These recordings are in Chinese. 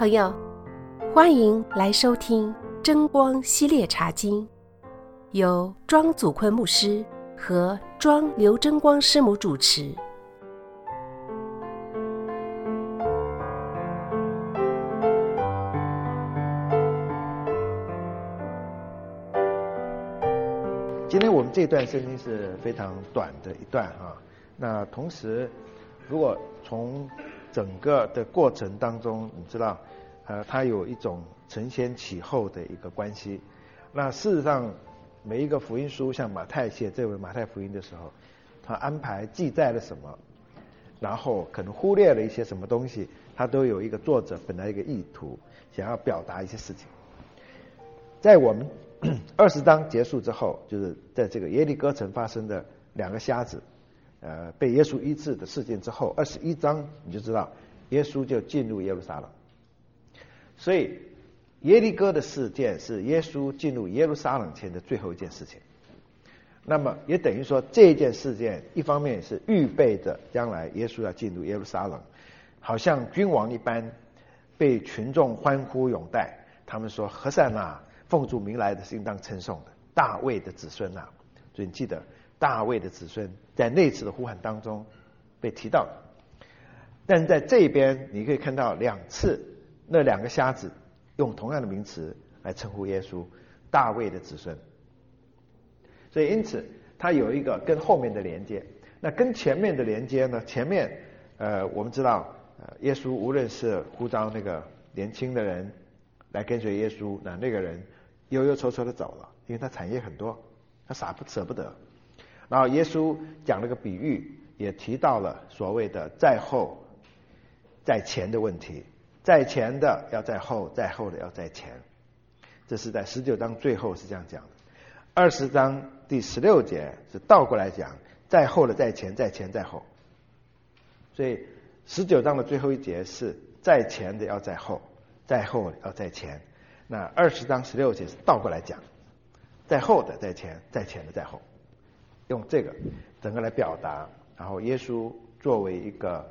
朋友，欢迎来收听真光系列茶经，由庄祖坤牧师和庄刘真光师母主持。 今天我们这段圣经是非常短的一段啊。那同时，如果从整个的过程当中，你知道，它有一种承先启后的一个关系。那事实上，每一个福音书，像马太写这本马太福音的时候，他安排记载了什么，然后可能忽略了一些什么东西，他都有一个作者本来一个意图，想要表达一些事情。在我们20章结束之后，就是在这个耶利哥城发生的2个瞎子被耶稣医治的事件之后，21章你就知道耶稣就进入耶路撒冷。所以耶利哥的事件是耶稣进入耶路撒冷前的最后一件事情。那么也等于说这件事件一方面是预备着将来耶稣要进入耶路撒冷，好像君王一般被群众欢呼拥戴。他们说和散那，奉主名来的是应当称颂的，大卫的子孙啊。所以你记得大卫的子孙在那次的呼喊当中被提到，但是在这边你可以看到2次那2个瞎子用同样的名词来称呼耶稣，大卫的子孙。所以因此它有一个跟后面的连接。那跟前面的连接呢，前面我们知道耶稣无论是呼召那个年轻的人来跟随耶稣，那个人忧忧愁愁的走了，因为他产业很多，他舍不得。然后耶稣讲了个比喻，也提到了所谓的在后在前的问题，在前的要在后，在后的要在前。这是在19章最后是这样讲的。20章第16节是倒过来讲，在后的在前，在前在后。所以19章的最后一节是在前的要在后，在后的要在前。那20章16节是倒过来讲，在后的在前，在前的在后，用这个整个来表达。然后耶稣作为一个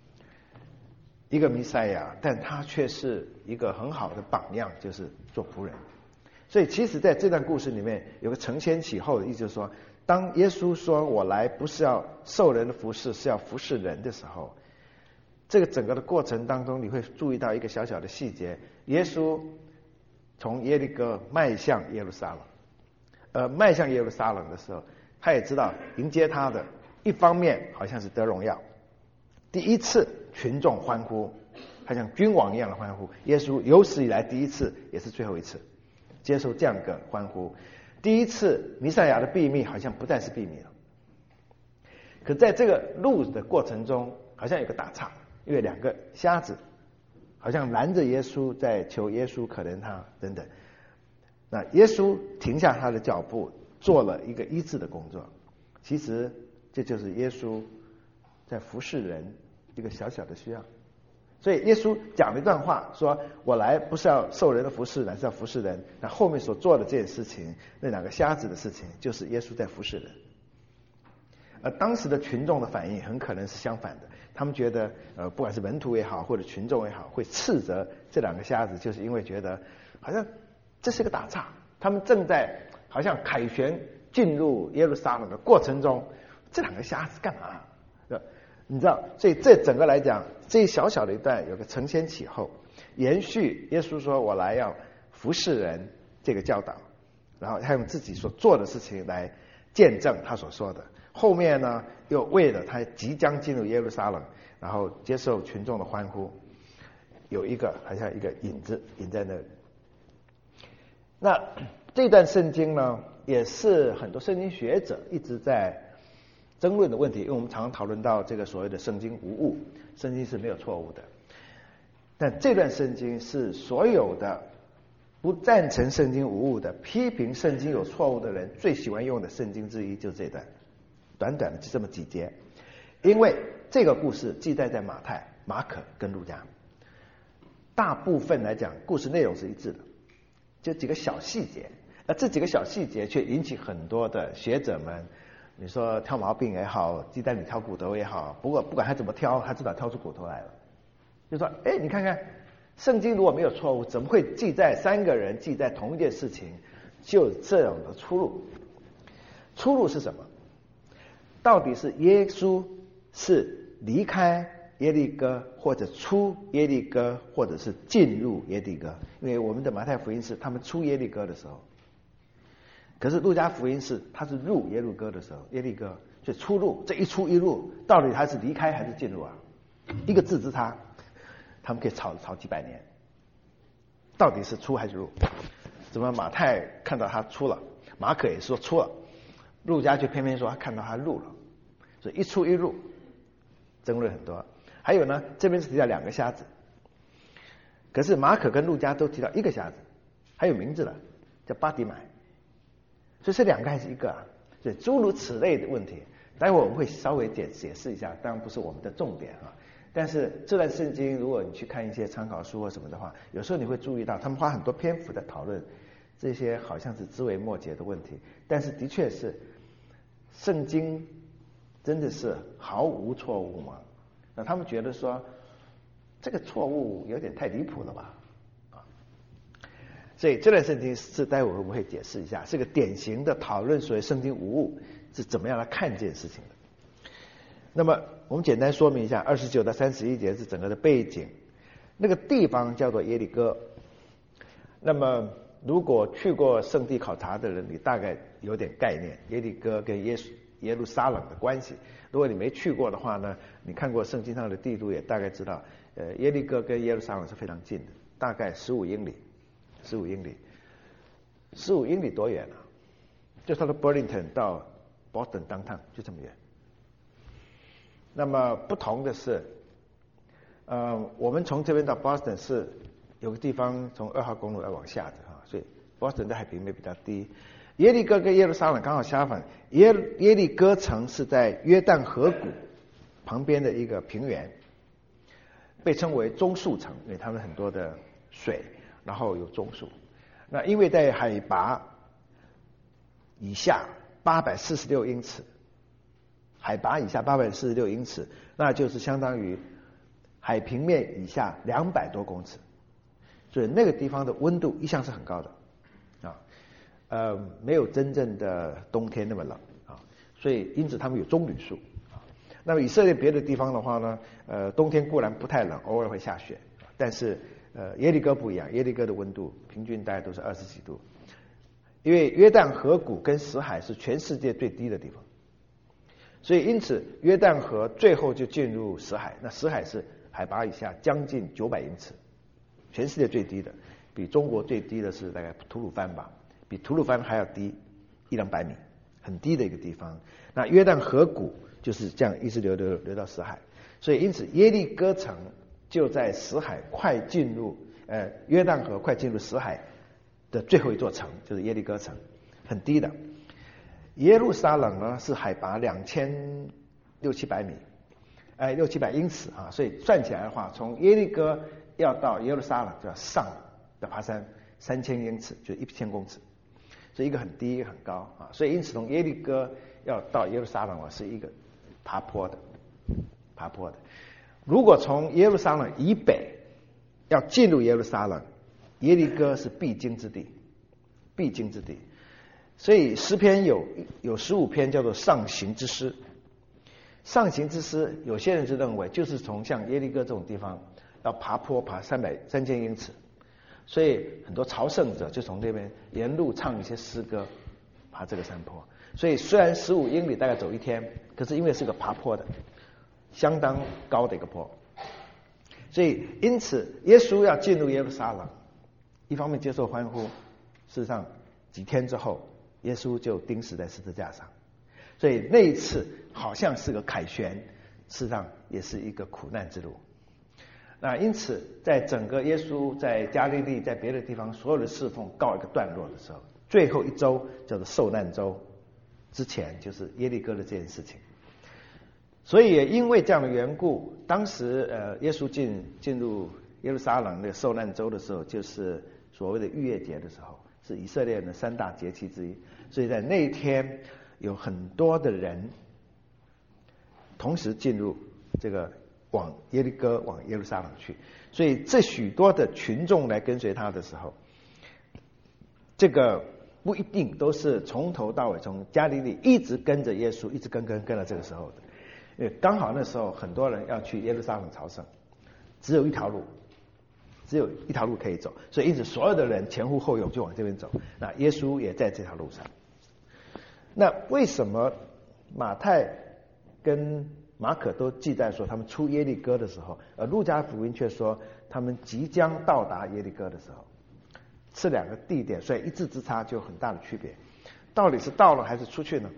弥赛亚，但他却是一个很好的榜样，就是做仆人。所以其实在这段故事里面有个承先启后的意思，就是说当耶稣说我来不是要受人的服侍，是要服侍人的时候，这个整个的过程当中你会注意到一个小小的细节，耶稣从耶利哥迈向耶路撒冷，迈向耶路撒冷的时候，他也知道迎接他的一方面好像是得荣耀，第一次群众欢呼，他像君王一样的欢呼。耶稣有史以来第一次也是最后一次接受这样一个欢呼。第一次弥赛亚的秘密好像不再是秘密了，可在这个路的过程中好像有个打岔，因为2个瞎子好像拦着耶稣，在求耶稣可怜他等等。那耶稣停下他的脚步，做了一个医治的工作。其实这就是耶稣在服侍人一个小小的需要。所以耶稣讲了一段话，说我来不是要受人的服侍，乃是要服侍人。那后面所做的这件事情，那2个瞎子的事情，就是耶稣在服侍人。而当时的群众的反应很可能是相反的，他们觉得不管是门徒也好，或者群众也好，会斥责这2个瞎子，就是因为觉得好像这是个打岔，他们正在好像凯旋进入耶路撒冷的过程中，这2个瞎子干嘛？你知道，所以这整个来讲，这一小小的一段有个承先启后，延续耶稣说我来要服侍人这个教导，然后他用自己所做的事情来见证他所说的。后面呢，又为了他即将进入耶路撒冷，然后接受群众的欢呼，有一个好像一个引子引在那里。那这段圣经呢，也是很多圣经学者一直在争论的问题，因为我们常常讨论到这个所谓的圣经无误，圣经是没有错误的。但这段圣经是所有的不赞成圣经无误的、批评圣经有错误的人最喜欢用的圣经之一，就是这段短短的就这么几节。因为这个故事记载在马太、马可跟路加，大部分来讲故事内容是一致的，就几个小细节，而这几个小细节却引起很多的学者们，你说挑毛病也好，鸡蛋里挑骨头也好，不过不管他怎么挑，他至少挑出骨头来了。就说你看看圣经如果没有错误，怎么会记载三个人记载同一件事情就有这样的出入？出入是什么？到底是耶稣是离开耶利哥，或者出耶利哥，或者是进入耶利哥？因为我们的马太福音是他们出耶利哥的时候，可是路加福音是他是入耶利哥的时候，耶利哥，所以出入这一出一入，到底他是离开还是进入啊？一个字之差，他们可以吵几百年，到底是出还是入？怎么马太看到他出了，马可也说出了，路加却偏偏说他看到他入了，所以一出一入，争论很多。还有呢，这边是提到2个瞎子，可是马可跟路加都提到1个瞎子，还有名字了，叫巴底买，所以这2个还是1个啊？所以诸如此类的问题，待会我们会稍微解释一下，当然不是我们的重点啊。但是这段圣经，如果你去看一些参考书或什么的话，有时候你会注意到，他们花很多篇幅在讨论这些好像是枝微末节的问题，但是的确是圣经真的是毫无错误吗？那他们觉得说这个错误有点太离谱了吧？所以这段圣经是待会我们会解释一下，是个典型的讨论所谓圣经无误是怎么样来看这件事情的。那么我们简单说明一下29到31节是整个的背景。那个地方叫做耶利哥。那么如果去过圣地考察的人，你大概有点概念耶利哥跟耶路撒冷的关系。如果你没去过的话呢，你看过圣经上的地图也大概知道，耶利哥跟耶路撒冷是非常近的，大概15英里。15英里多远啊？就它的 Burlington 到 Boston downtown 就这么远。那么不同的是，我们从这边到 Boston 是有个地方从2号公路要往下的哈，所以 Boston 的海平面比较低。耶利哥跟耶路撒冷刚好相反，耶利哥城是在约旦河谷旁边的一个平原，被称为棕树城，因为它们很多的水，然后有棕树。那因为在海拔以下846英尺，海拔以下846英尺，那就是相当于海平面以下200多公尺，所以那个地方的温度一向是很高的啊，没有真正的冬天那么冷啊，所以因此他们有棕榈树啊。那么以色列别的地方的话呢，冬天固然不太冷，偶尔会下雪，但是耶利哥不一样，耶利哥的温度平均大概都是20几度，因为约旦河谷跟死海是全世界最低的地方，所以因此约旦河最后就进入死海，那死海是海拔以下将近900英尺，全世界最低的，比中国最低的是大概吐鲁番吧，比吐鲁番还要低100-200米，很低的一个地方。那约旦河谷就是这样一直流到死海，所以因此耶利哥城就在死海快进入约旦河快进入死海的最后一座城，就是耶利哥城，很低的。耶路撒冷呢是海拔2600-2700米，600-700英尺啊，所以算起来的话，从耶利哥要到耶路撒冷就要上的爬山3000英尺，就1000公尺，所以一个很低一个很高啊，所以因此从耶利哥要到耶路撒冷是一个爬坡的。如果从耶路撒冷以北要进入耶路撒冷，耶利哥是必经之地。所以诗篇有15篇叫做上行之诗。上行之诗，有些人是认为就是从像耶利哥这种地方要爬坡爬3000英尺，所以很多朝圣者就从那边沿路唱一些诗歌爬这个山坡。所以虽然15英里大概走1天，可是因为是个爬坡的，相当高的一个坡，所以因此耶稣要进入耶路撒冷，一方面接受欢呼，事实上几天之后耶稣就钉死在十字架上，所以那一次好像是个凯旋，事实上也是一个苦难之路。那因此在整个耶稣在加利利在别的地方所有的侍奉告一个段落的时候，最后一周叫做受难周之前，就是耶利哥的这件事情。所以也因为这样的缘故，当时耶稣进入耶路撒冷的受难周的时候，就是所谓的逾越节的时候，是以色列人的3大节期之一。所以在那一天有很多的人同时进入这个往耶利哥往耶路撒冷去。所以这许多的群众来跟随他的时候，这个不一定都是从头到尾从加利利一直跟着耶稣，一直跟到这个时候的。因为刚好那时候很多人要去耶路撒冷朝圣，只有一条路可以走，所以因此所有的人前呼后拥就往这边走。那耶稣也在这条路上。那为什么马太跟马可都记载说他们出耶利哥的时候，而路加福音却说他们即将到达耶利哥的时候？这两个地点所以一字之差就有很大的区别。到底是到了还是出去呢？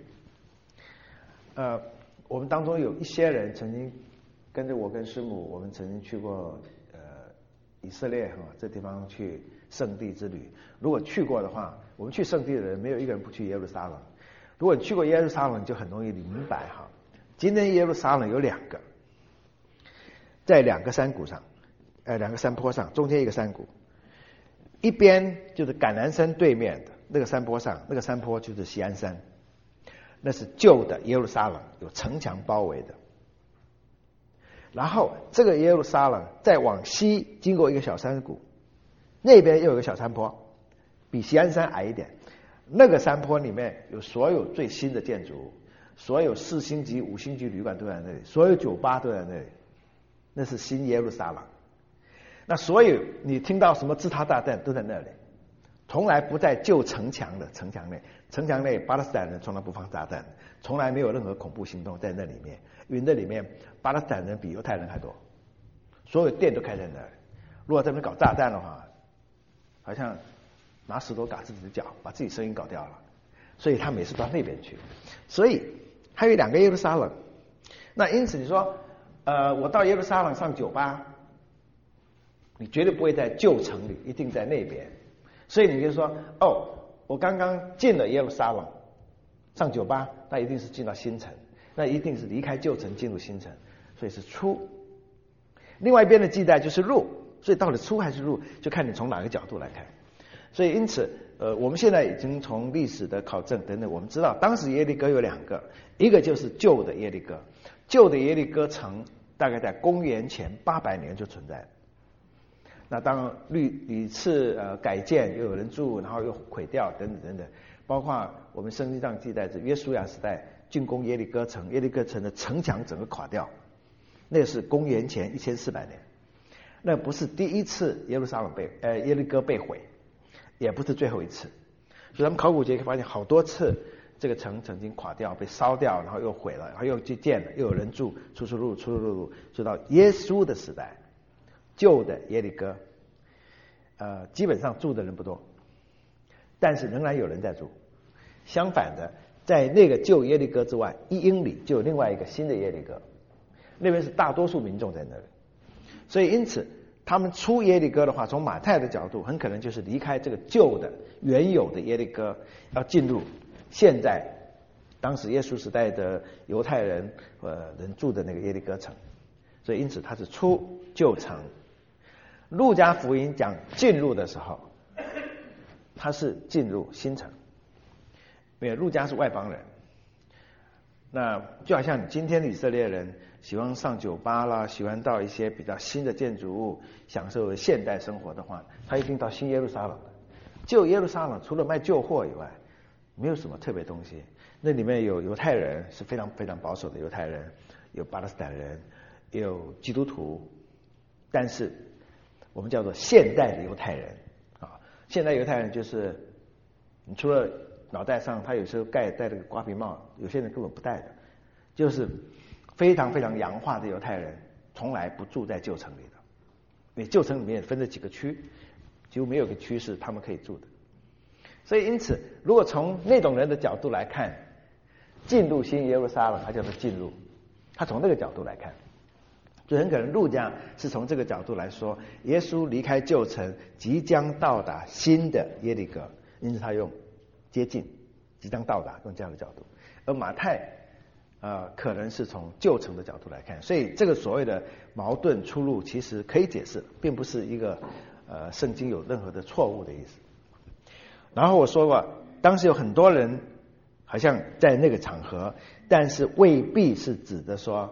我们当中有一些人曾经跟着我跟师母，我们曾经去过以色列这地方去圣地之旅。如果去过的话，我们去圣地的人没有一个人不去耶路撒冷。如果你去过耶路撒冷，就很容易明白今天耶路撒冷有两个，在两个山谷上，两个山坡上，中间一个山谷，一边就是橄榄山对面的那个山坡上，那个山坡就是锡安山，那是旧的耶路撒冷，有城墙包围的。然后这个耶路撒冷再往西经过一个小山谷，那边又有一个小山坡，比锡安山矮一点。那个山坡里面有所有最新的建筑物，所有4星级5星级旅馆都在那里，所有酒吧都在那里，那是新耶路撒冷。那所有你听到什么自他大战都在那里，从来不在旧城墙的城墙内。城墙内巴勒斯坦人从来不放炸弹，从来没有任何恐怖行动在那里面，因为那里面巴勒斯坦人比犹太人还多，所有店都开在那里。如果在那边搞炸弹的话，好像拿石头打自己的脚，把自己声音搞掉了。所以他每次到那边去。所以还有两个耶路撒冷。那因此你说我到耶路撒冷上酒吧，你绝对不会在旧城里，一定在那边。所以你就说我刚刚进了耶路撒冷上酒吧，那一定是进到新城，那一定是离开旧城进入新城，所以是出。另外一边的记载就是入，所以到底出还是入，就看你从哪个角度来看。所以因此我们现在已经从历史的考证等等，我们知道当时耶利哥有两个，一个就是旧的耶利哥，旧的耶利哥城大概在公元前800年就存在了。那当屡次改建，又有人住，然后又毁掉等等等等，包括我们圣经上记载着约书亚时代进攻耶利哥城，耶利哥城的城墙整个垮掉，那是公元前1400年。那不是第一次耶利哥被毁，也不是最后一次。所以他们考古学发现好多次这个城曾经垮掉，被烧掉，然后又毁了，然后又去建了，又有人住，出入，直到耶稣的时代，旧的耶利哥基本上住的人不多，但是仍然有人在住。相反的，在那个旧耶利哥之外1英里就有另外一个新的耶利哥，那边是大多数民众在那里。所以因此他们出耶利哥的话，从马太的角度很可能就是离开这个旧的原有的耶利哥，要进入现在当时耶稣时代的犹太人人住的那个耶利哥城。所以因此他是出旧城。路加福音讲进入的时候，他是进入新城，因为路加是外邦人。那就好像今天的以色列人喜欢上酒吧啦，喜欢到一些比较新的建筑物享受现代生活的话，他一定到新耶路撒冷。旧耶路撒冷除了卖旧货以外，没有什么特别东西。那里面有犹太人，是非常非常保守的犹太人，有巴勒斯坦人，有基督徒，但是我们叫做现代的犹太人现代犹太人就是你除了脑袋上他有时候戴这个瓜皮帽，有些人根本不戴的，就是非常非常洋化的犹太人，从来不住在旧城里的。因为旧城里面分了几个区，几乎没有一个区是他们可以住的。所以因此如果从那种人的角度来看，进入新耶路撒冷他叫做进入，他从那个角度来看，就很可能路加是从这个角度来说，耶稣离开旧城，即将到达新的耶利哥，因此他用接近，即将到达，用这样的角度。而马太可能是从旧城的角度来看，所以这个所谓的矛盾出入其实可以解释，并不是一个圣经有任何的错误的意思。然后我说过，当时有很多人好像在那个场合，但是未必是指的说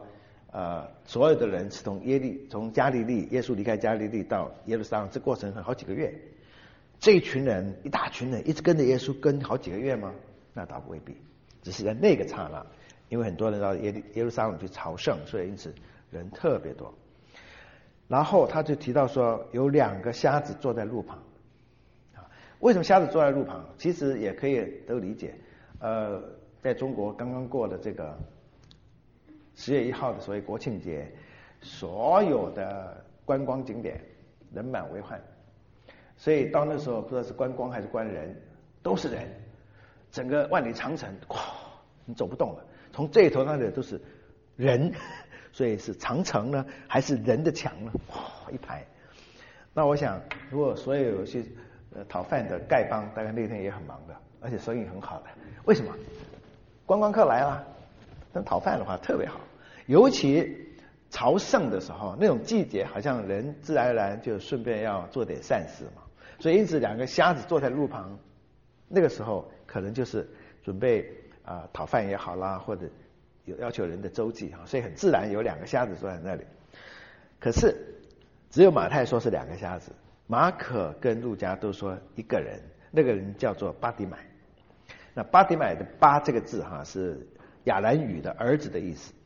所有的人是从加利利，耶稣离开加利利到耶路撒冷，这过程好几个月。这一群人，一大群人一直跟着耶稣跟好几个月吗？那倒未必，只是在那个刹那，因为很多人到耶路撒冷去朝圣，所以因此人特别多。然后他就提到说，有2个瞎子坐在路旁。为什么瞎子坐在路旁？其实也可以都理解。在中国刚刚过的这个10月1号的所谓国庆节，所有的观光景点人满为患，所以到那时候不知道是观光还是观人，都是人，整个万里长城，哇，你走不动了，从这一头那里都是人，所以是长城呢，还是人的墙呢？哇，一排。那我想，如果所有去讨饭的丐帮，大概那天也很忙的，而且生意很好的。为什么？观光客来了，但讨饭的话特别好，尤其朝圣的时候，那种季节，好像人自然而然就顺便要做点善事嘛。所以因此2个瞎子坐在路旁，那个时候可能就是准备讨饭也好啦，或者有要求人的周济，所以很自然有2个瞎子坐在那里。可是只有马太说是2个瞎子，马可跟路加都说一个人，那个人叫做巴底买。那巴底买的巴这个字是亚兰语的儿子的意思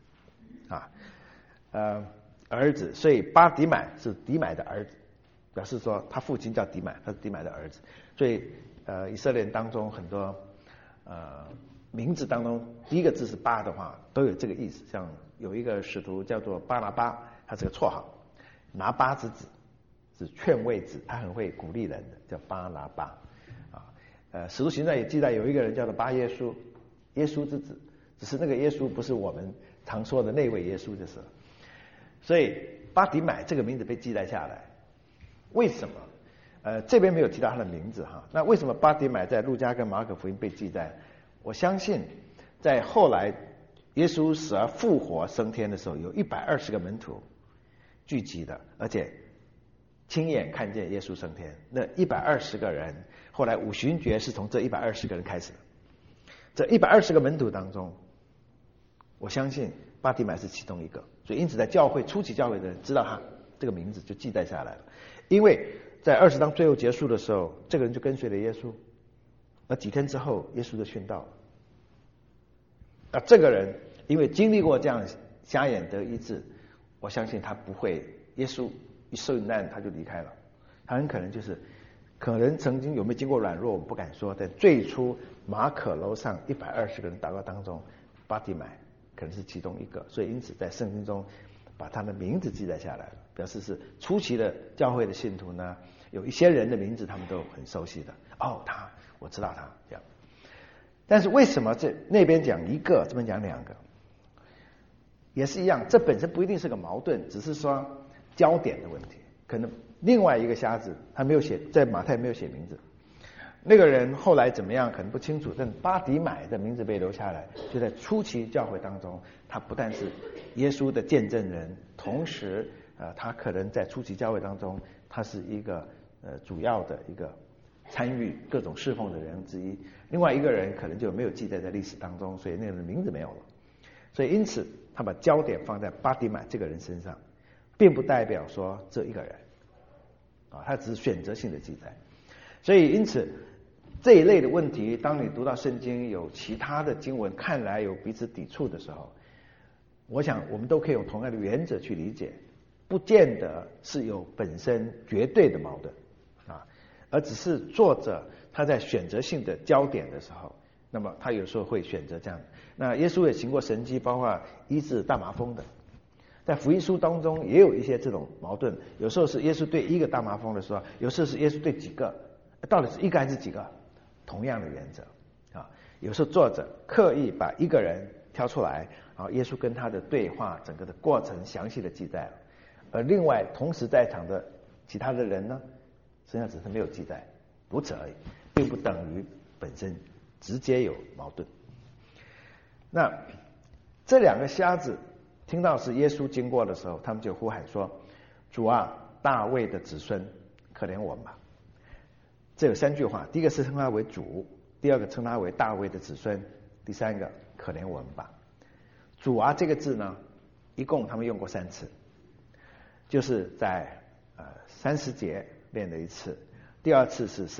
儿子，所以巴底买是底买的儿子，表示说他父亲叫底买，他是底买的儿子。所以以色列人当中很多名字当中第一个字是巴的话，都有这个意思。像有一个使徒叫做巴拿巴，他是个绰号，拿巴之子，是劝慰子，他很会鼓励人的，叫巴拿巴。使徒行传也记载有一个人叫做巴耶稣，耶稣之子，只是那个耶稣不是我们常说的那位耶稣就是了。所以巴底买这个名字被记载下来，为什么？这边没有提到他的名字那为什么巴底买在路加跟马可福音被记载？我相信在后来耶稣死而复活升天的时候，有120个门徒聚集的，而且亲眼看见耶稣升天。那120个人，后来五旬节是从这120个人开始的。这120个门徒当中，我相信巴底买是其中一个，所以因此在教会初期教会的人知道他这个名字就记载下来了。因为在20章最后结束的时候，这个人就跟随了耶稣，那几天之后耶稣就殉道了。那这个人因为经历过这样瞎眼得医治，我相信他不会，耶稣一受难他就离开了，他很可能可能曾经有没有经过软弱我不敢说，但最初马可楼上120个人祷告当中，巴底买可能是其中一个，所以因此在圣经中把他的名字记载下来了，表示是初期的教会的信徒呢，有一些人的名字他们都很熟悉的。我知道他这样。但是为什么那边讲1个，这边讲2个？也是一样，这本身不一定是个矛盾，只是说焦点的问题。可能另外一个瞎子他没有写，在马太没有写名字，那个人后来怎么样可能不清楚，但巴底买的名字被留下来，就在初期教会当中，他不但是耶稣的见证人，同时他可能在初期教会当中，他是一个主要的一个参与各种侍奉的人之一。另外一个人可能就没有记载在历史当中，所以那个人的名字没有了。所以因此他把焦点放在巴底买这个人身上，并不代表说这一个人他只是选择性的记载。所以因此这一类的问题，当你读到圣经有其他的经文看来有彼此抵触的时候，我想我们都可以用同样的原则去理解，不见得是有本身绝对的矛盾而只是作者他在选择性的焦点的时候，那么他有时候会选择这样。那耶稣也行过神迹，包括医治大麻风的，在福音书当中也有一些这种矛盾，有时候是耶稣对1个大麻风的时候，有时候是耶稣对几个，到底是1个还是几个？同样的原则有时候作者刻意把1个人挑出来，耶稣跟他的对话整个的过程详细的记载了，而另外同时在场的其他的人呢，实际上只是没有记载，如此而已，并不等于本身直接有矛盾。那这2个瞎子听到是耶稣经过的时候，他们就呼喊说：主啊，大卫的子孙，可怜我们吧。这有3句话，第一个是称他为主，第二个称他为大卫的子孙，第3个可怜我们吧。主啊这个字呢， 一共他们用过3次，就是在30节练了一次，第2次是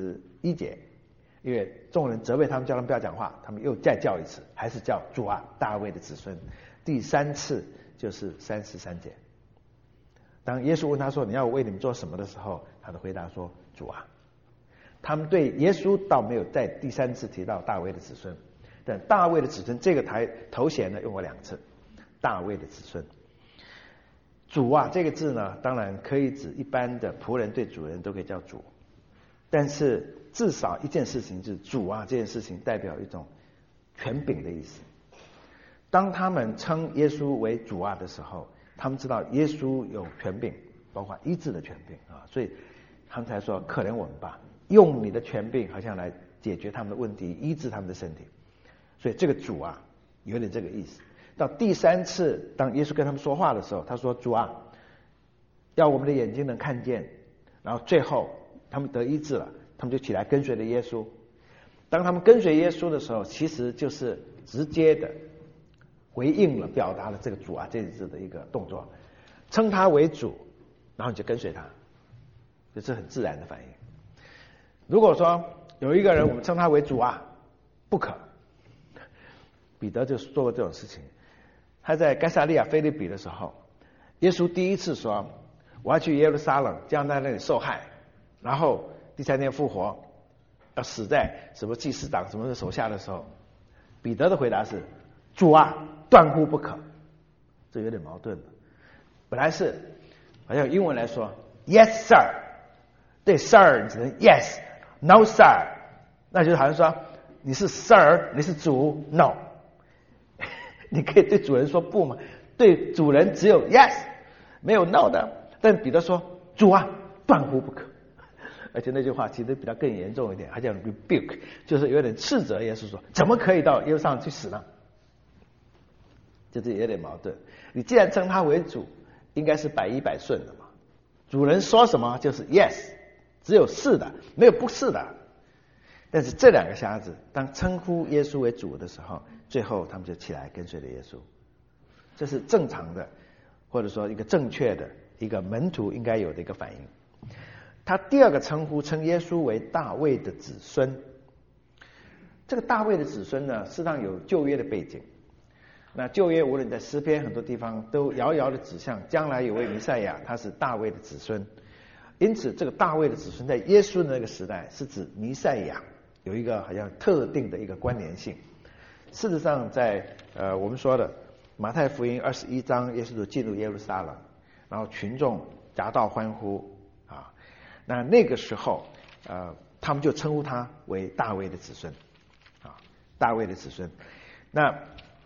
31节，因为众人责备他们，叫他们不要讲话，他们又再叫一次，还是叫主啊，大卫的子孙。第3次就是33节。当耶稣问他说你要我为你们做什么的时候，他的回答说主啊。他们对耶稣倒没有在第3次提到大卫的子孙，但大卫的子孙这个头衔呢用过2次，大卫的子孙。主啊这个字呢，当然可以指一般的仆人对主人都可以叫主，但是至少一件事情就是主啊这件事情代表一种权柄的意思。当他们称耶稣为主啊的时候，他们知道耶稣有权柄，包括医治的权柄啊，所以他们才说可怜我们吧，用你的权柄好像来解决他们的问题，医治他们的身体。所以这个主啊有点这个意思。到第3次当耶稣跟他们说话的时候，他说主啊要我们的眼睛能看见，然后最后他们得医治了，他们就起来跟随了耶稣。当他们跟随耶稣的时候，其实就是直接的回应了表达了这个主啊这个字的一个动作，称他为主，然后你就跟随他，这是很自然的反应。如果说有一个人我们称他为主啊，不可。彼得就做过这种事情。他在该撒利亚腓立比的时候，耶稣第一次说我要去耶路撒冷，将在那里受害，然后第3天复活，要死在什么祭司长什么的手下的时候，彼得的回答是主啊断乎不可。这有点矛盾。本来是好像英文来说 yes sir， 对 sir 你只能 yes no sir， 那就好像说你是 sir 你是主 no， 你可以对主人说不吗？对主人只有 yes 没有 no 的。但彼得说主啊断乎不可，而且那句话其实比较更严重一点，他叫 rebuke， 就是有点斥责耶稣说怎么可以到耶路撒冷去死呢？就是有点矛盾。你既然称他为主，应该是100%顺的嘛，主人说什么就是 yes， 只有是的没有不是的。但是这2个瞎子当称呼耶稣为主的时候，最后他们就起来跟随了耶稣。这是正常的，或者说一个正确的一个门徒应该有的一个反应。他第2个称呼称耶稣为大卫的子孙。这个大卫的子孙呢，事实上有旧约的背景。那旧约无论在诗篇很多地方都遥遥的指向将来有位弥赛亚，他是大卫的子孙。因此这个大卫的子孙在耶稣的那个时代是指弥赛亚有一个好像特定的一个关联性。事实上在我们说的马太福音21章，耶稣就进入耶路撒冷，然后群众夹道欢呼啊，那个时候他们就称呼他为大卫的子孙啊，大卫的子孙。那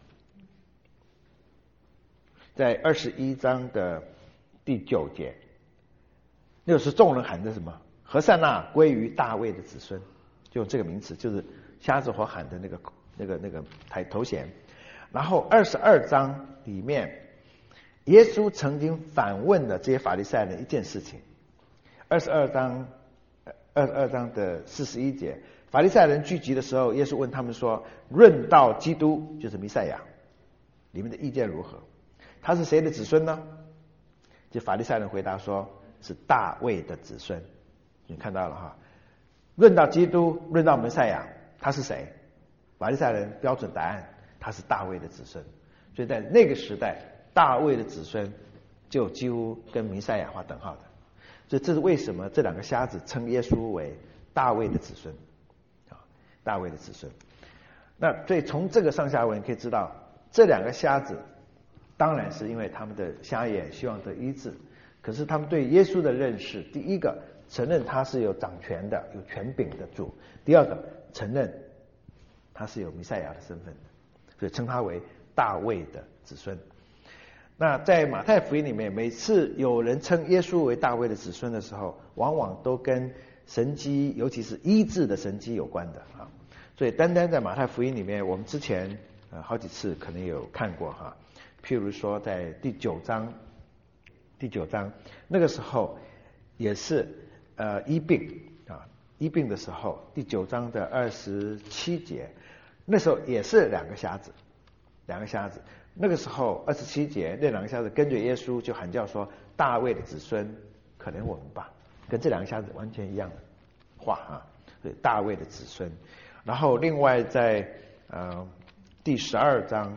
在21章的第9节，那时众人喊着什么？何塞那归于大卫的子孙，就这个名词，就是瞎子所喊的那个头衔。然后22章里面，耶稣曾经反问了这些法利赛人一件事情。22章的41节，法利赛人聚集的时候，耶稣问他们说：论到基督，就是弥赛亚，你们的意见如何？他是谁的子孙呢？就法利赛人回答说是大卫的子孙。你看到了哈，论到基督，论到弥赛亚，他是谁？法利赛人标准答案，他是大卫的子孙。所以在那个时代，大卫的子孙就几乎跟弥赛亚划等号的。所以这是为什么这2个瞎子称耶稣为大卫的子孙啊，大卫的子孙。那所以从这个上下文可以知道，这2个瞎子当然是因为他们的瞎眼希望得医治，可是他们对耶稣的认识，第一个承认他是有掌权的、有权柄的主；第2个承认他是有弥赛亚的身份的，所以称他为大卫的子孙。那在马太福音里面，每次有人称耶稣为大卫的子孙的时候，往往都跟神迹，尤其是医治的神迹有关的啊。所以单单在马太福音里面，我们之前好几次可能有看过哈。譬如说在第9章那个时候也是医病啊，医病的时候，第9章的27节，那时候也是2个瞎子， 那个时候27节，那两个瞎子跟着耶稣就喊叫说：“大卫的子孙，可怜我们吧！”跟这两个瞎子完全一样的话啊，对，大卫的子孙。然后另外在第12章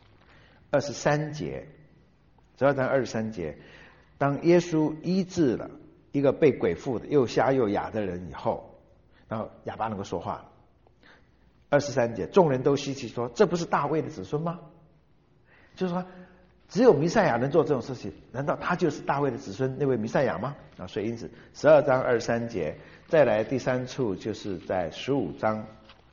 23节，12章23节，当耶稣医治了一个被鬼附的又瞎又哑的人以后，然后哑巴能够说话了。23节，众人都稀奇说：“这不是大卫的子孙吗？”就是说，只有弥赛亚能做这种事情，难道他就是大卫的子孙那位弥赛亚吗？啊，所以因此12章23节，再来第3处就是在15章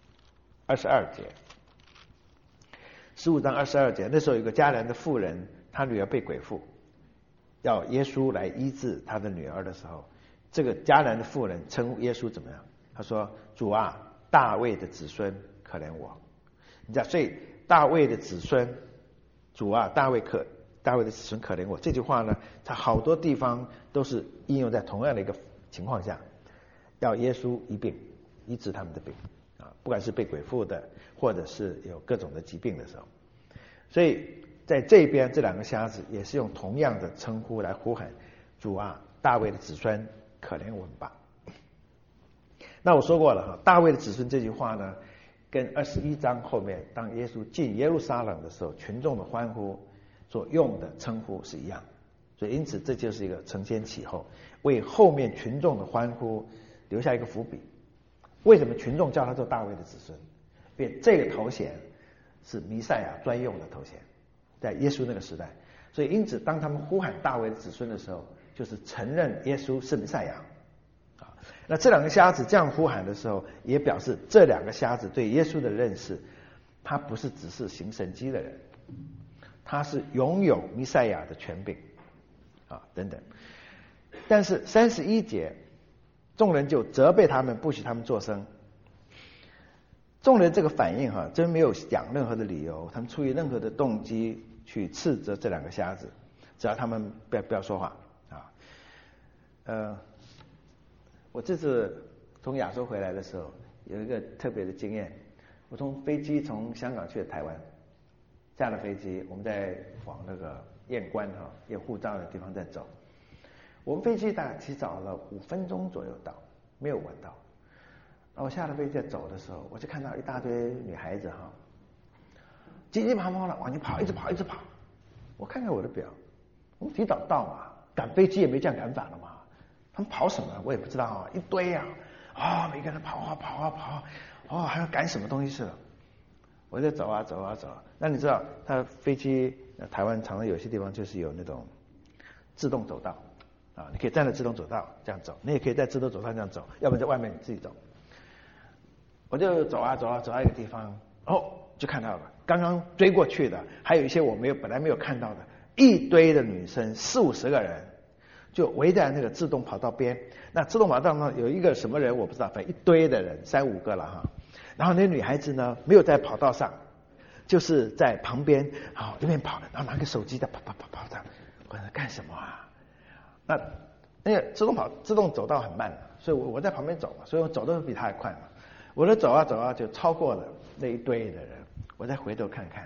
22节。15章22节，那时候有个迦南的妇人，她女儿被鬼附，要耶稣来医治她的女儿的时候，这个迦南的妇人称呼耶稣怎么样？她说：“主啊，大卫的子孙，可怜我。”你知道，所以大卫的子孙，主啊，大卫的子孙可怜我，这句话呢，在好多地方都是应用在同样的一个情况下，要耶稣医治他们的病啊，不管是被鬼附的，或者是有各种的疾病的时候。所以在这边这两个瞎子也是用同样的称呼来呼喊：“主啊，大卫的子孙，可怜我们吧。”那我说过了哈，大卫的子孙这句话呢，跟21章后面当耶稣进耶路撒冷的时候，群众的欢呼所用的称呼是一样，所以因此这就是一个承先启后，为后面群众的欢呼留下一个伏笔。为什么群众叫他做大卫的子孙？因为这个头衔是弥赛亚专用的头衔，在耶稣那个时代，所以因此当他们呼喊大卫的子孙的时候，就是承认耶稣是弥赛亚。那这两个瞎子这样呼喊的时候，也表示这两个瞎子对耶稣的认识，他不是只是行神迹的人，他是拥有弥赛亚的权柄啊等等。但是31节，众人就责备他们，不许他们作声。众人这个反应真没有讲任何的理由，他们出于任何的动机去斥责这两个瞎子，只要他们不要说话啊。我这次从亚洲回来的时候，有一个特别的经验。我从飞机从香港去了台湾，下了飞机，我们在往那个验关验护照的地方在走。我们飞机大概提早了5分钟左右到，没有晚到。然后我下了飞机在走的时候，我就看到一大堆女孩子急急忙忙的往前跑，一直跑。我看看我的表，我们提早到嘛，赶飞机也没这样赶法了嘛。他们跑什么我也不知道一堆每个人跑还要赶什么东西似的。我在走啊。那你知道他飞机台湾常常有些地方就是有那种自动走道你可以站在自动走道这样走，你也可以在自动走道这样走，要不然在外面你自己走。我就走到一个地方，就看到了刚刚追过去的，还有一些我本来没有看到的，一堆的女生40-50个人就围在那个自动跑道边。那自动跑道上有一个什么人我不知道，反正一堆的人3-5个了然后那女孩子呢没有在跑道上，就是在旁边一边跑，然后拿个手机在跑这样。我在干什么那个自动走道很慢，所以我在旁边走嘛，所以我走的比他还快嘛。我就走啊就超过了那一堆的人，我再回头看看，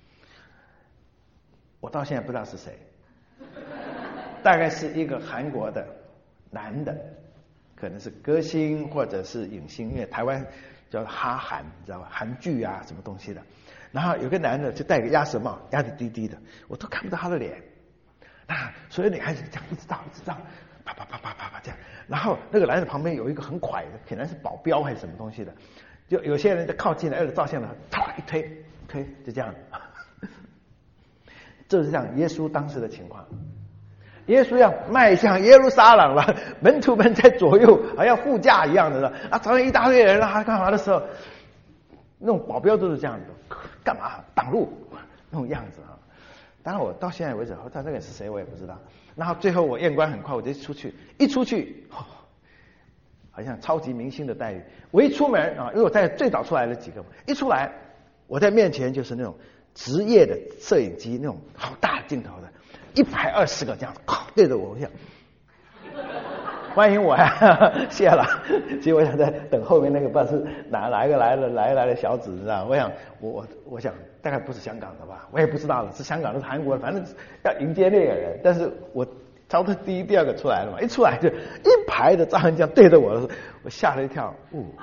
我到现在不知道是谁。大概是一个韩国的男的，可能是歌星或者是影星，因为台湾叫哈韩，你知道吧？韩剧啊什么东西的。然后有个男的就戴个鸭舌帽，压得低低的，我都看不到他的脸。所有女孩子这样一直照，啪这样。然后那个男的旁边有一个很快的，可能是保镖还是什么东西的，就有些人就靠近了，那个照相的，啪一推，就这样。这是像耶稣当时的情况。耶稣要迈向耶路撒冷了，门徒们在左右好像护驾一样的早上一大堆人干嘛的时候，那种保镖都是这样的，干嘛挡路那种样子当然我到现在为止他那个人是谁我也不知道。然后最后我验关很快，我就一出去好像超级明星的待遇。我一出门因为我在最早出来的几个，一出来我在面前就是那种职业的摄影机，那种好大镜头的，120个这样对着我， 欢迎我呀，谢了。结果我想在等后面那个不知道是哪一个来的小子，你知道？我想大概不是香港的吧，我也不知道了，是香港的是韩国的，反正要迎接那个人。但是我差不多第一、第二个出来了嘛，一出来就一排的照相这样对着我的时候，我吓了一跳。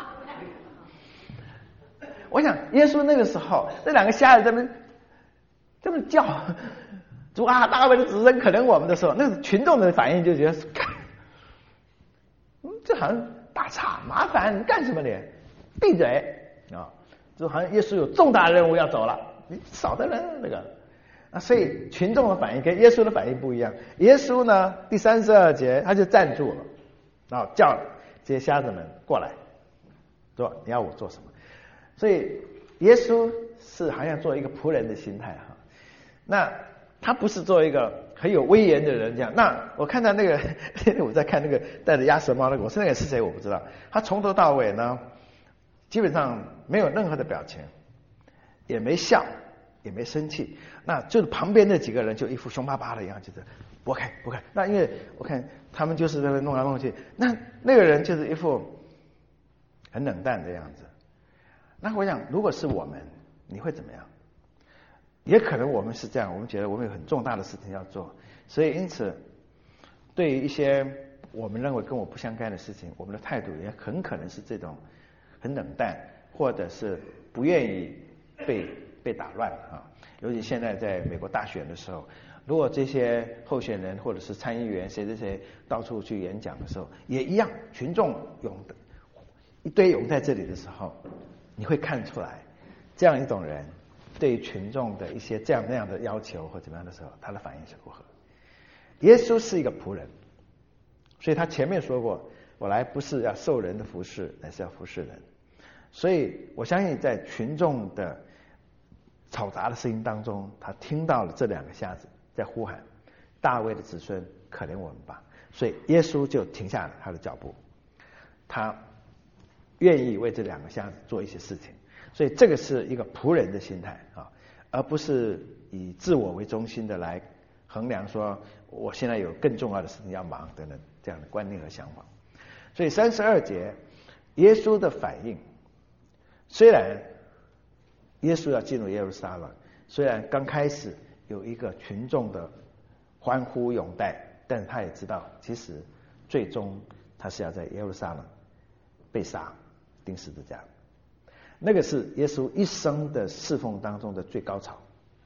我想耶稣那个时候，那两个瞎子这么叫，主啊，大卫的子孙可怜我们的时候，那个群众的反应就觉得，这好像打岔麻烦，你干什么你？闭嘴啊！就好像耶稣有重大任务要走了，你少的人那个啊，所以群众的反应跟耶稣的反应不一样。耶稣呢，第32节他就站住了，然后叫这些瞎子们过来，说你要我做什么？所以耶稣是好像做一个仆人的心态哈，那他不是做一个很有威严的人这样。那我看到那个我在看那个戴着鸭舌帽那个，我说那个是谁我不知道。他从头到尾呢，基本上没有任何的表情，也没笑，也没生气。那就是旁边那几个人就一副凶巴巴的样子，就是拨开。那因为我看他们就是在那弄来弄去，那个人就是一副很冷淡的样子。那我想，如果是我们，你会怎么样？也可能我们是这样，我们觉得我们有很重大的事情要做，所以因此，对于一些我们认为跟我不相干的事情，我们的态度也很可能是这种很冷淡，或者是不愿意被打乱啊。尤其現在在美国大选的时候，如果这些候选人或者是参议员谁到处去演讲的时候，也一样，群众一堆涌在这里的时候，你会看出来，这样一种人对于群众的一些这样那样的要求或怎么样的时候，他的反应是如何。耶稣是一个仆人，所以他前面说过，我来不是要受人的服侍，乃是要服侍人。所以我相信在群众的嘈杂的声音当中，他听到了这两个瞎子在呼喊，大卫的子孙可怜我们吧。所以耶稣就停下了他的脚步，他愿意为这两个瞎子做一些事情。所以这个是一个仆人的心态啊，而不是以自我为中心的来衡量说我现在有更重要的事情要忙等等这样的观念和想法。所以32节耶稣的反应，虽然耶稣要进入耶路撒冷，虽然刚开始有一个群众的欢呼拥戴，但是他也知道其实最终他是要在耶路撒冷被杀钉十字架。那个是耶稣一生的侍奉当中的最高潮。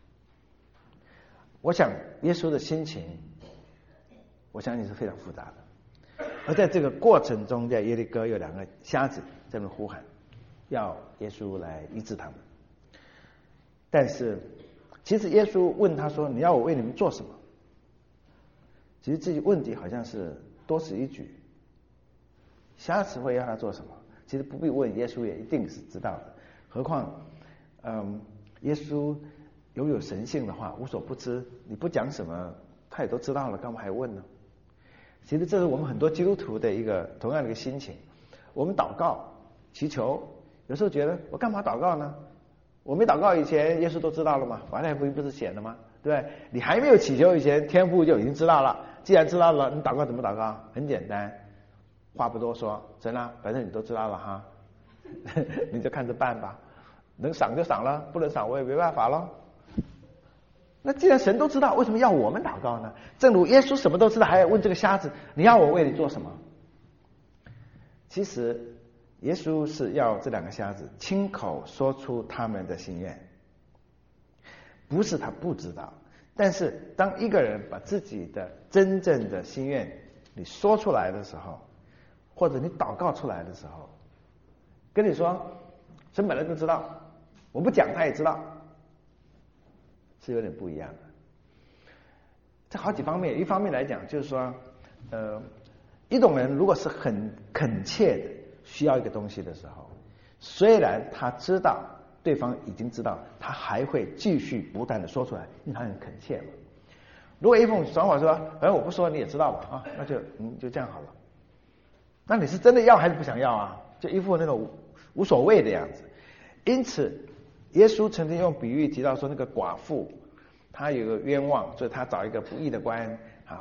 我想耶稣的心情，我相信是非常复杂的。而在这个过程中，在耶利哥有两个瞎子在那呼喊，要耶稣来医治他们。但是其实耶稣问他说，你要我为你们做什么？其实这些问题好像是多此一举。瞎子会要他做什么？其实不必问，耶稣也一定是知道的。何况耶稣拥有神性的话，无所不知，你不讲什么他也都知道了，干嘛还问呢？其实这是我们很多基督徒的一个同样的一个心情。我们祷告祈求，有时候觉得我干嘛祷告呢？我没祷告以前耶稣都知道了吗？马太福音不是写的吗？对不对？你还没有祈求以前，天父就已经知道了。既然知道了，你祷告怎么祷告？很简单，话不多说，神啊，反正你都知道了哈，你就看着办吧，能赏就赏了，不能赏我也没办法了。那既然神都知道，为什么要我们祷告呢？正如耶稣什么都知道，还要问这个瞎子，你要我为你做什么？其实耶稣是要这两个瞎子亲口说出他们的心愿，不是他不知道。但是当一个人把自己的真正的心愿你说出来的时候，或者你祷告出来的时候，跟你说神本来就知道，我不讲他也知道，是有点不一样的。这好几方面，一方面来讲就是说一种人如果是很恳切的需要一个东西的时候，虽然他知道对方已经知道，他还会继续不断的说出来，因为他很恳切嘛。如果一封传话说反正我不说你也知道吧啊，那就这样好了。那你是真的要还是不想要啊？就一副那种无所谓的样子。因此耶稣曾经用比喻提到说，那个寡妇她有个冤枉，所以她找一个不义的官啊，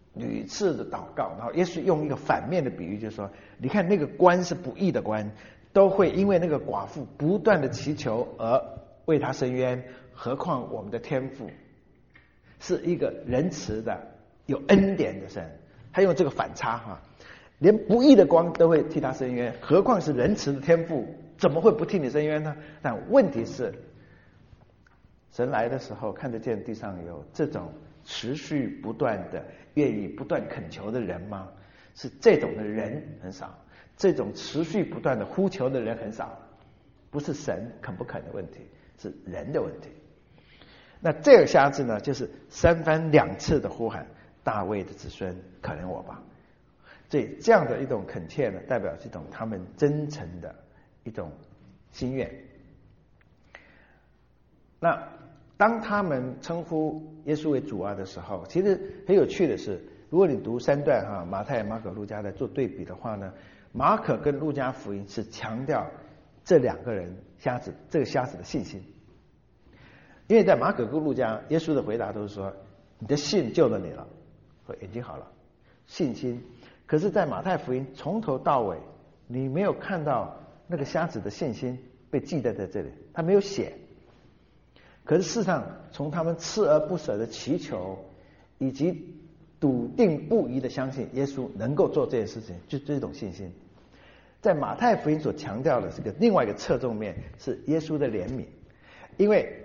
屡次的祷告，然后耶稣用一个反面的比喻，就是说，你看那个官是不义的官，都会因为那个寡妇不断的祈求而为他伸冤，何况我们的天父是一个仁慈的、有恩典的神，他用这个反差哈，连不义的光都会替他伸冤，何况是仁慈的天父，怎么会不替你伸冤呢？但问题是，神来的时候看得见地上有这种持续不断的愿意不断恳求的人吗？是这种的人很少，这种持续不断的呼求的人很少，不是神肯不肯的问题，是人的问题。那这个瞎子呢，就是3番2次的呼喊大卫的子孙，可怜我吧。所以这样的一种恳切呢，代表这种他们真诚的一种心愿。那当他们称呼耶稣为主啊的时候，其实很有趣的是，如果你读3段哈，马太、马可、路加来做对比的话呢，马可跟路加福音是强调这2个人瞎子这个瞎子的信心。因为在马可跟路加，耶稣的回答都是说，你的信救了你了，说眼睛好了，信心。可是在马太福音从头到尾，你没有看到那个瞎子的信心被记载在这里，他没有写。可是事实上，从他们锲而不舍的祈求，以及笃定不疑的相信耶稣能够做这件事情，就这种信心。在马太福音所强调的是另外一个侧重面，是耶稣的怜悯。因为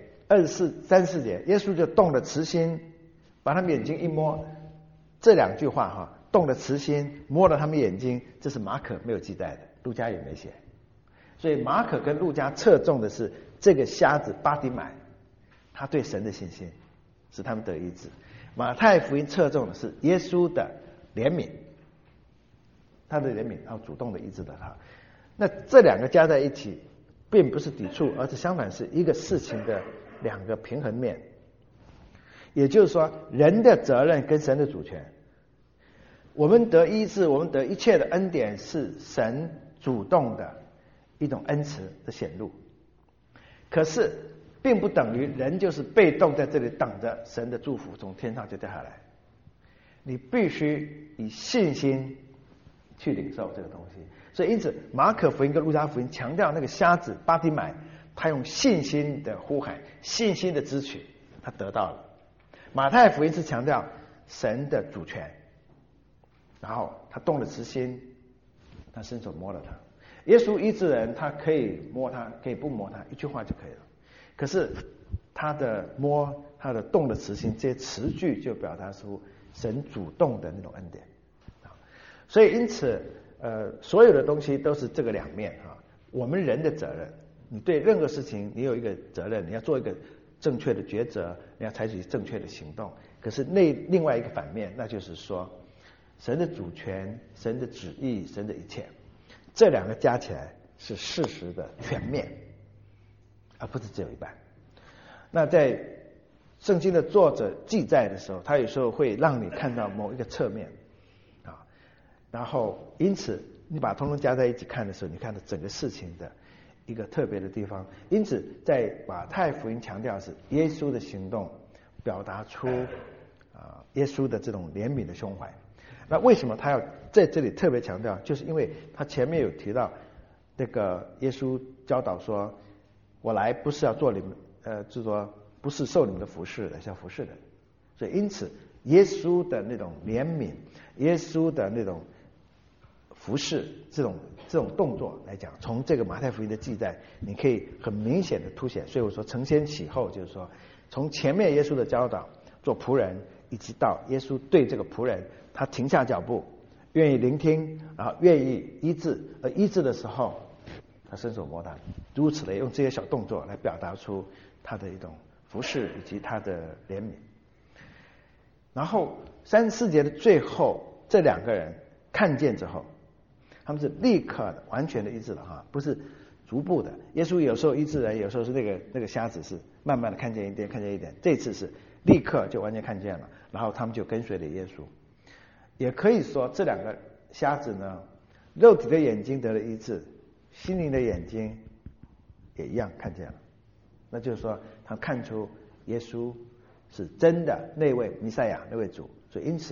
34节，耶稣就动了慈心，把他们眼睛一摸，这2句话哈，动了慈心，摸了他们眼睛，这是马可没有记载的，路加也没写。所以马可跟路加侧重的是这个瞎子巴底买，他对神的信心使他们得医治。马太福音侧重的是耶稣的怜悯，他的怜悯，然后主动的医治了他。那这2个加在一起，并不是抵触，而是相反是一个事情的2个平衡面。也就是说，人的责任跟神的主权，我们得医治，我们得一切的恩典，是神主动的一种恩慈的显露。可是并不等于人就是被动在这里等着神的祝福从天上就掉下来，你必须以信心去领受这个东西。所以因此马可福音跟路加福音强调那个瞎子巴底买，他用信心的呼喊，信心的支取，他得到了。马太福音是强调神的主权，然后他动了慈心，他伸手摸了他。耶稣医治人，他可以摸他，可以不摸他，一句话就可以了。可是他的摸，他的动的慈心，这些词句就表达出神主动的那种恩典。所以因此所有的东西都是这个2面啊。我们人的责任，你对任何事情你有一个责任，你要做一个正确的抉择，你要采取正确的行动。可是另外一个反面，那就是说神的主权、神的旨意、神的一切，这2个加起来是事实的全面，而不是只有一半。那在圣经的作者记载的时候，他有时候会让你看到某一个侧面啊，然后因此你把通通加在一起看的时候，你看到整个事情的一个特别的地方。因此在马太福音强调是耶稣的行动表达出耶稣的这种怜悯的胸怀。那为什么他要在这里特别强调？就是因为他前面有提到那个耶稣教导说，我来不是要做你们就是说不是受你们的服侍的，是要服侍的。所以因此耶稣的那种怜悯，耶稣的那种服侍，这种动作来讲，从这个马太福音的记载你可以很明显的凸显。所以我说承先启后，就是说从前面耶稣的教导做仆人，一直到耶稣对这个仆人他停下脚步，愿意聆听，然后愿意医治，而医治的时候他伸手摸他，如此的用这些小动作来表达出他的一种服侍以及他的怜悯。然后34节的最后，这2个人看见之后，他们是立刻的完全的医治了哈，不是逐步的。耶稣有时候医治人，有时候是那个瞎子是慢慢的看见一点，看见一点，这次是立刻就完全看见了，然后他们就跟随了耶稣。也可以说这2个瞎子呢，肉体的眼睛得了医治，心灵的眼睛也一样看见了。那就是说他看出耶稣是真的那位弥赛亚，那位主，所以因此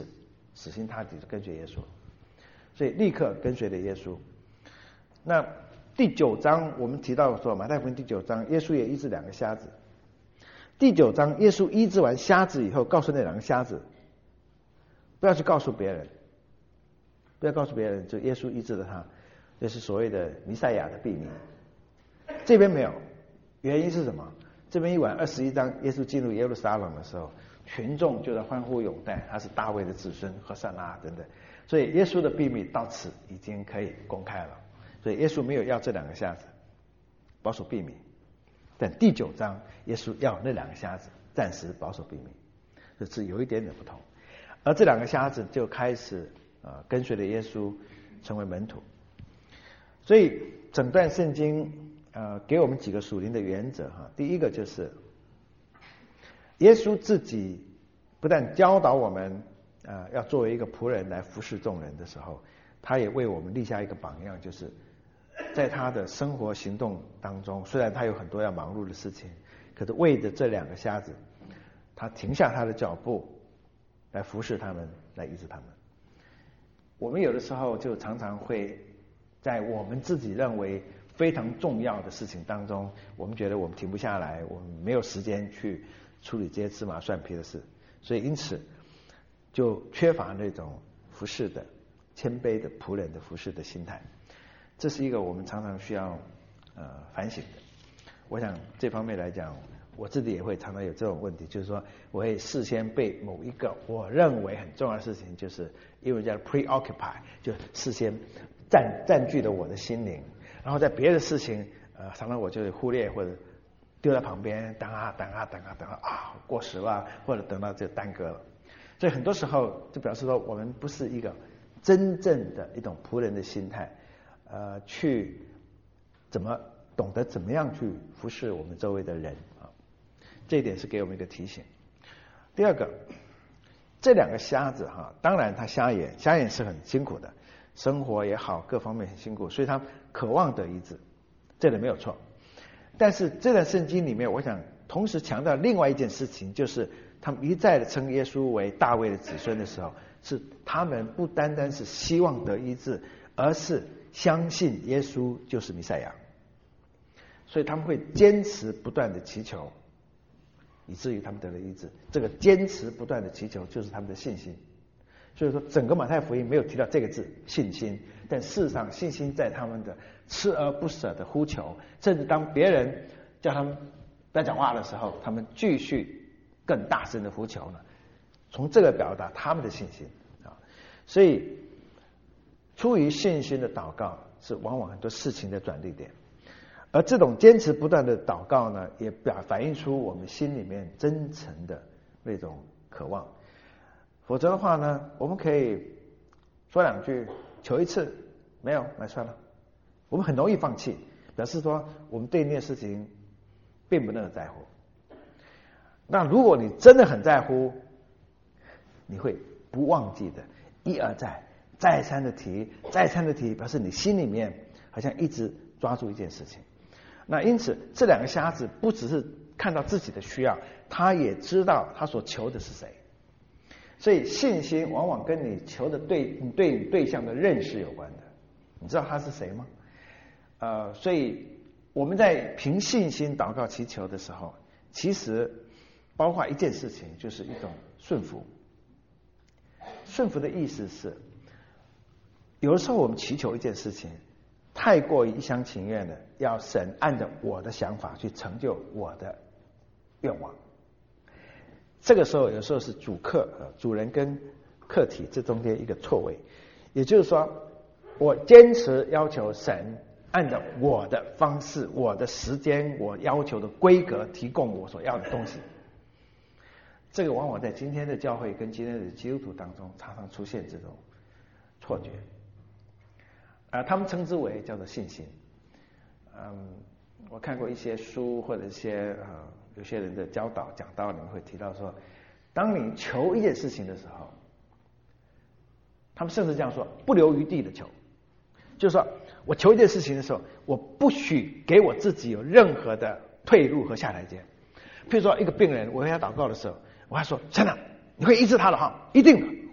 死心塌地的跟随耶稣，所以立刻跟随了耶稣。那第9章我们提到说，马太福音第9章，耶稣也医治2个瞎子。第9章，耶稣医治完瞎子以后，告诉那2个瞎子，不要去告诉别人，不要告诉别人，就耶稣医治了他，这是所谓的弥赛亚的秘密。这边没有，原因是什么？这边一晚21章，耶稣进入耶路撒冷的时候，群众就在欢呼拥戴，他是大卫的子孙，和散那等等。所以耶稣的秘密到此已经可以公开了。所以耶稣没有要这2个瞎子，保守秘密。但第9章，耶稣要那2个瞎子暂时保守秘密，这是有一点点不同。而这2个瞎子就开始跟随了耶稣，成为门徒。所以整段圣经给我们几个属灵的原则哈。第一个就是耶稣自己不但教导我们要作为一个仆人来服侍众人的时候，他也为我们立下一个榜样，就是在他的生活行动当中，虽然他有很多要忙碌的事情，可是为着这2个瞎子，他停下他的脚步来服侍他们，来医治他们。我们有的时候就常常会在我们自己认为非常重要的事情当中，我们觉得我们停不下来，我们没有时间去处理这些芝麻蒜皮的事，所以因此就缺乏那种服侍的谦卑的仆人的服侍的心态。这是一个我们常常需要反省的。我想这方面来讲，我自己也会常常有这种问题，就是说我会事先被某一个我认为很重要的事情，就是英文叫 preoccupy， 就事先占据了我的心灵，然后在别的事情常常我就会忽略或者丢在旁边，等过时了，或者等到就耽搁了。所以很多时候就表示说我们不是一个真正的一种仆人的心态，去懂得怎么样去服侍我们周围的人啊，这一点是给我们一个提醒。第二个，这2个瞎子哈，当然他瞎眼是很辛苦的，生活也好，各方面很辛苦，所以他渴望得医治，这点没有错。但是这段圣经里面，我想同时强调另外一件事情，就是他们一再的称耶稣为大卫的子孙的时候，是他们不单单是希望得医治，而是相信耶稣就是弥赛亚，所以他们会坚持不断的祈求，以至于他们得了医治。这个坚持不断的祈求就是他们的信心。所以说整个马太福音没有提到这个字信心，但事实上信心在他们的锲而不舍的呼求，甚至当别人叫他们不要讲话的时候，他们继续更大声的呼求呢，从这个表达他们的信心啊。所以出于信心的祷告是往往很多事情的转捩点，而这种坚持不断的祷告呢，也反映出我们心里面真诚的那种渴望。否则的话呢，我们可以说2句，求一次没有，那算了，我们很容易放弃，表示说我们对那件事情并不那么在乎。那如果你真的很在乎，你会不忘记的，一而再，再三的提，表示你心里面好像一直抓住一件事情。那因此这2个瞎子不只是看到自己的需要，他也知道他所求的是谁。所以信心往往跟你求的对你对象的认识有关的。你知道他是谁吗？所以我们在凭信心祷告祈求的时候，其实包括一件事情，就是一种顺服。顺服的意思是，有的时候我们祈求一件事情，太过于一厢情愿的，要神按照我的想法去成就我的愿望。这个时候有时候是主人跟客体这中间一个错位，也就是说我坚持要求神按照我的方式，我的时间，我要求的规格提供我所要的东西。这个往往在今天的教会跟今天的基督徒当中常常出现这种错觉，他们称之为叫做信心。我看过一些书或者一些有些人的讲道里面会提到说，当你求一件事情的时候，他们甚至这样说，不留余地的求，就是说我求一件事情的时候，我不许给我自己有任何的退路和下台阶。譬如说一个病人，我跟他祷告的时候，我还说神啊，你会医治他的哈，一定会的，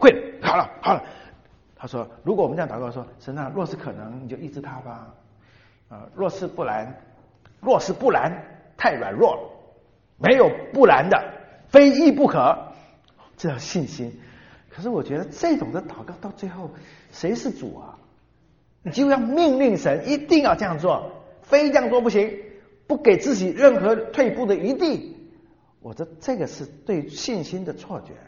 好了好了。他说如果我们这样祷告说，神啊，若是可能你就医治他吧，若是不然太软弱了，没有不然的，非医不可，这叫信心。可是我觉得这种的祷告到最后谁是主啊？你几乎要命令神一定要这样做，非这样做不行，不给自己任何退步的余地。我的这个是对信心的错觉。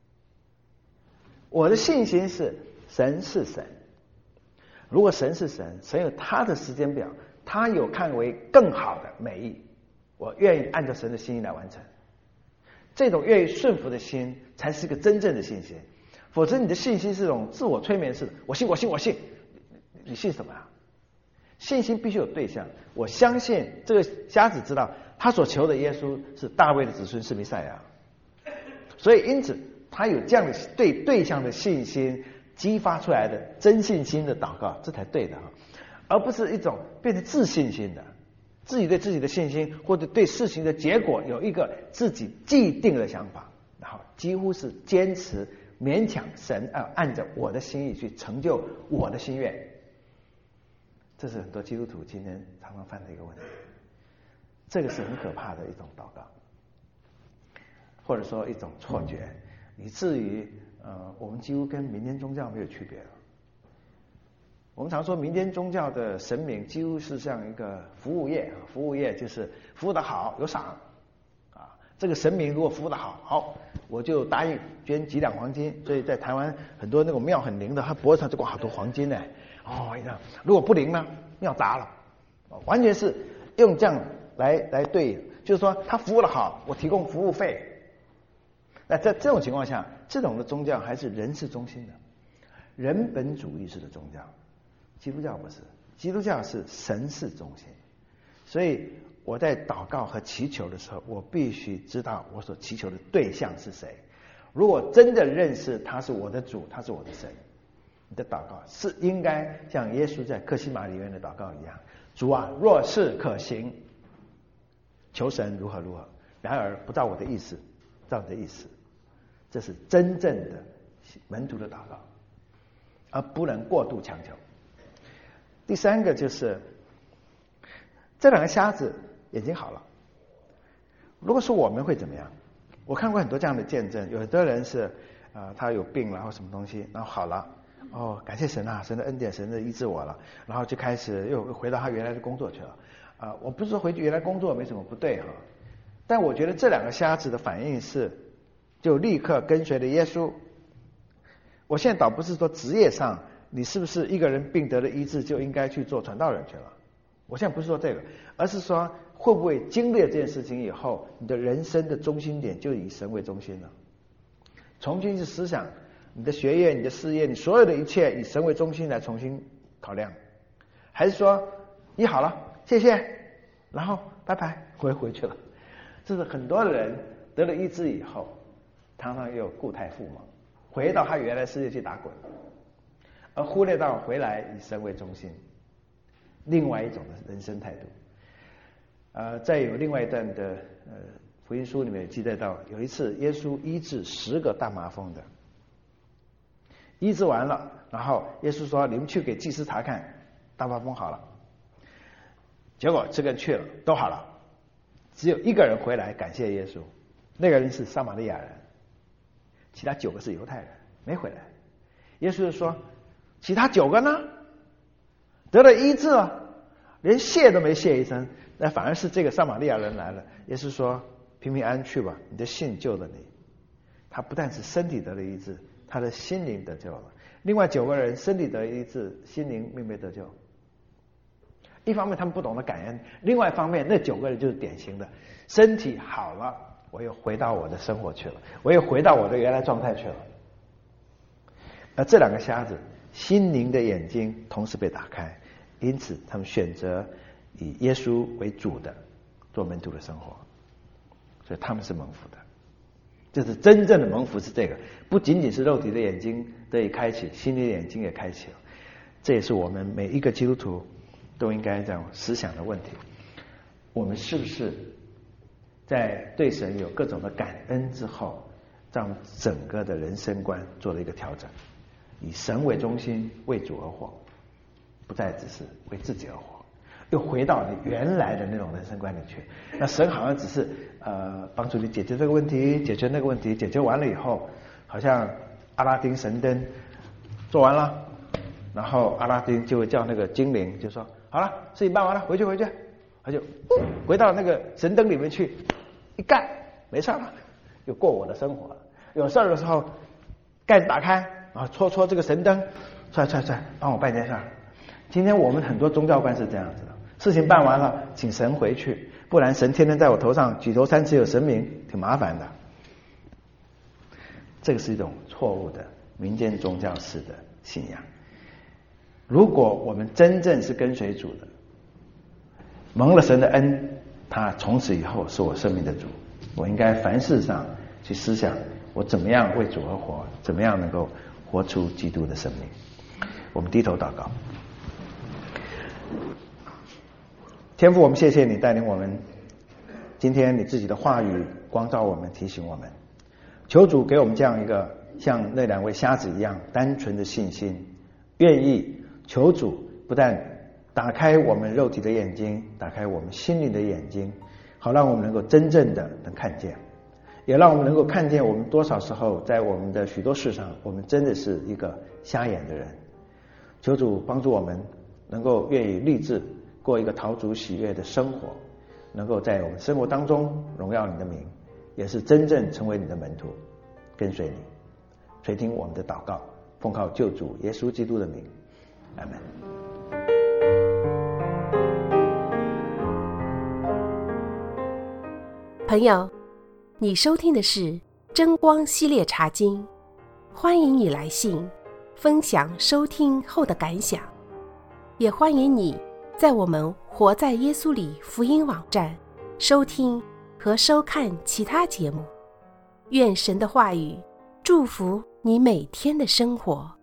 我的信心是神是神，如果神是神，神有他的时间表，他有看为更好的美意，我愿意按照神的心意来完成。这种愿意顺服的心才是一个真正的信心，否则你的信心是一种自我催眠式的，我信我信我信，你信什么啊？信心必须有对象。我相信这个瞎子知道他所求的耶稣是大卫的子孙，是弥赛亚，所以因此他有这样的对象的信心，激发出来的真信心的祷告，这才对的，而不是一种变成自信心的，自己对自己的信心或者对事情的结果有一个自己既定的想法，然后几乎是坚持勉强神按着我的心意去成就我的心愿。这是很多基督徒今天常常犯的一个问题，这个是很可怕的一种祷告，或者说一种错觉，以至于我们几乎跟民间宗教没有区别了。我们常说民间宗教的神明几乎是像一个服务业，服务业就是服务的好有赏啊。这个神明如果服务的好，好我就答应捐几两黄金。所以在台湾很多那种庙很灵的，他脖子上就挂好多黄金呢。如果不灵呢，庙砸了，完全是用这样来对，就是说他服务的好，我提供服务费。那在这种情况下，这种的宗教还是人事中心的，人本主义式的宗教。基督教不是，基督教是神事中心。所以我在祷告和祈求的时候，我必须知道我所祈求的对象是谁。如果真的认识他是我的主，他是我的神，你的祷告是应该像耶稣在客西马尼园的祷告一样，主啊，若是可行，求神如何如何，然而不照我的意思，照你的意思。这是真正的门徒的祷告，而不能过度强求。第三个就是这两个瞎子眼睛好了，如果是我们会怎么样？我看过很多这样的见证，有的人是他有病然后什么东西，然后好了，感谢神啊，神的恩典，神的医治我了，然后就开始又回到他原来的工作去了。我不是说回去原来工作没什么不对但我觉得这两个瞎子的反应是就立刻跟随了耶稣。我现在倒不是说职业上你是不是一个人病得了医治就应该去做传道人去了，我现在不是说这个，而是说会不会经历了这件事情以后，你的人生的中心点就以神为中心了，重新去思想你的学业、你的事业，你所有的一切以神为中心来重新考量，还是说医好了谢谢，然后拜拜回去了。这是很多人得了医治以后常常又故态复萌，回到他原来世界去打滚，而忽略到回来以神为中心，另外一种的人生态度。再有另外一段的福音书里面记载到，有一次耶稣医治10个大麻风的，医治完了，然后耶稣说你们去给祭司查看，大麻风好了。结果这个人去了都好了，只有一个人回来感谢耶稣，那个人是撒玛利亚人，其他9个是犹太人没回来。耶稣就说其他9个呢得了医治了，连谢都没谢一声，那反而是这个撒玛利亚人来了。耶稣说平平安安去吧，你的信救了你。他不但是身体得了医治，他的心灵得救了。另外9个人身体得医治，心灵并没得救。一方面他们不懂得感恩，另外一方面那9个人就是典型的身体好了，我又回到我的生活去了，我又回到我的原来状态去了。而这两个瞎子心灵的眼睛同时被打开，因此他们选择以耶稣为主的做门徒的生活，所以他们是蒙福的。这是真正的蒙福，是这个，不仅仅是肉体的眼睛得以开启，心灵的眼睛也开启了。这也是我们每一个基督徒都应该这样思想的问题。我们是不是在对神有各种的感恩之后， 在我们整个的人生观做了一个调整，以神为中心，为主而活，不再只是为自己而活，又回到你原来的那种人生观里去。那神好像只是帮助你解决这个问题，解决那个问题，解决完了以后，好像阿拉丁神灯做完了，然后阿拉丁就会叫那个精灵就说好了，事情办完了，回去，他就回到那个神灯里面去，一盖没事了，又过我的生活了。有事儿的时候盖子打开啊，戳这个神灯，踹，帮我办件事儿。今天我们很多宗教观是这样子的，事情办完了请神回去，不然神天天在我头上举头三尺有神明，挺麻烦的。这个是一种错误的民间宗教式的信仰。如果我们真正是跟随主的，蒙了神的恩，他从此以后是我生命的主，我应该凡事上去思想我怎么样为主而活，怎么样能够活出基督的生命。我们低头祷告。天父，我们谢谢你带领我们，今天你自己的话语光照我们，提醒我们，求主给我们这样一个像那两位瞎子一样单纯的信心，愿意求主不但打开我们肉体的眼睛，打开我们心灵的眼睛，好让我们能够真正的能看见，也让我们能够看见我们多少时候在我们的许多事上，我们真的是一个瞎眼的人。求主帮助我们能够愿意立志过一个讨主喜悦的生活，能够在我们生活当中荣耀你的名，也是真正成为你的门徒，跟随你。垂听我们的祷告，奉靠救主耶稣基督的名，阿们。 朋友，你收听的是真光系列茶经，欢迎你来信分享收听后的感想，也欢迎你在我们活在耶稣里福音网站收听和收看其他节目。愿神的话语祝福你每天的生活。